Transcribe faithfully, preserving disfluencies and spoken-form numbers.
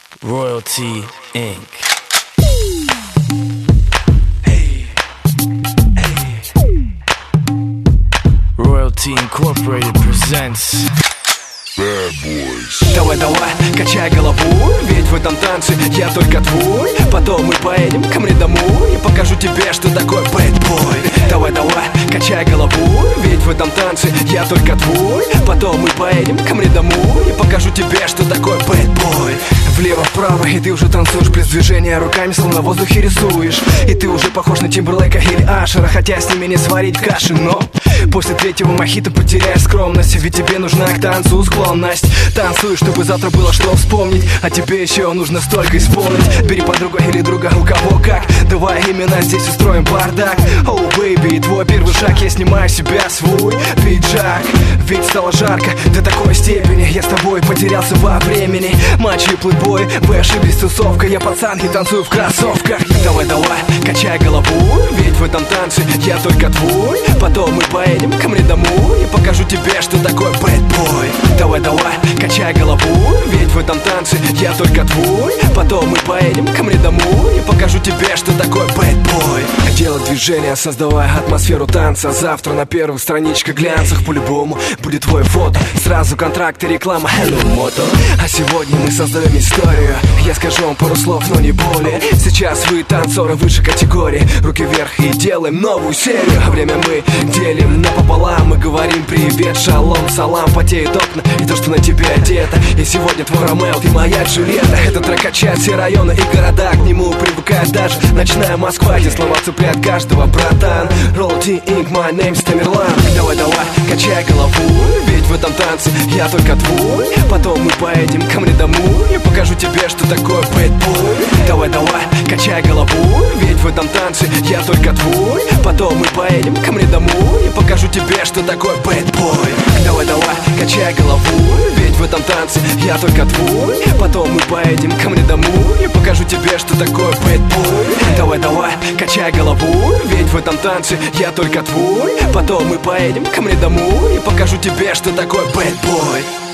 Royalty Incorporated. Royalty Incorporated presents Bad Boys. Давай, давай, качай голову, ведь в этом танце я только твой. Потом мы поедем ко мне домой и покажу тебе, что такое bad boy. Давай, давай, качай голову, ведь в этом танце я только твой. Потом мы поедем ко мне домой и покажу тебе, что такое bad boy. Влево-вправо, и ты уже танцуешь без движения, руками словно в воздухе рисуешь. И ты уже похож на Тимберлейка или Ашера, хотя с ними не сварить каши. Но после третьего мохито потеряешь скромность, ведь тебе нужна к танцу склонность. Танцуй, чтобы завтра было что вспомнить, а тебе еще нужно столько исполнить. Бери подругу или друга, у кого как, давай именно здесь устроим бардак. Оу, oh, бэйби, твой первый шаг, я снимаю с себя свой пиджак. Ведь стало жарко до такой степени, я с тобой потерялся во времени. Мачо и плейбой, вы ошиблись, тусовка, я пацан и танцую в кроссовках. Давай, давай, качай голову, ведь в этом танце я только твой. Потом мы поедем ко мне домой и покажу тебе, что такое bad boy. Давай, давай, качай голову, ведь в этом танце я только твой. Потом мы поедем ко мне домой и покажу тебе, что такое bad boy. Делать движение, создавая атмосферу танца. Завтра на первых страничках глянцах по-любому будет твое фото. Сразу контракт и реклама Hello Moto. А сегодня мы создаем историю. Я скажу вам пару слов, но не более. Сейчас вы танцоры выше категории. Руки вверх и делаем новую серию. А время мы делим напополам. Мы говорим привет, шалом, салам. Потеют окна и то, что на тебе одето. И сегодня твой Ромео, ты моя Джульетта. Этот трек качает все районы и города. К нему привыкает даже ночная Москва. Где слова цепляют каждого, братан. Royalty Incorporated, my name's Тамерлан. Давай, давай, качай голову, ведь в этом танце я только твой. Потом мы поедем ко мне домой и покажу тебе, что такое bad boy. Давай, давай, качай голову, ведь в этом танце я только твой. Потом мы поедем ко мне домой и покажу тебе, что такое bad boy. Давай, давай, качай голову, ведь в этом танце я только твой. Потом мы поедем ко мне домой и покажу тебе, что такое bad boy. Давай, давай, качай голову, ведь в этом танце я только твой. Потом мы поедем ко мне домой и покажу тебе, что такое bad boy.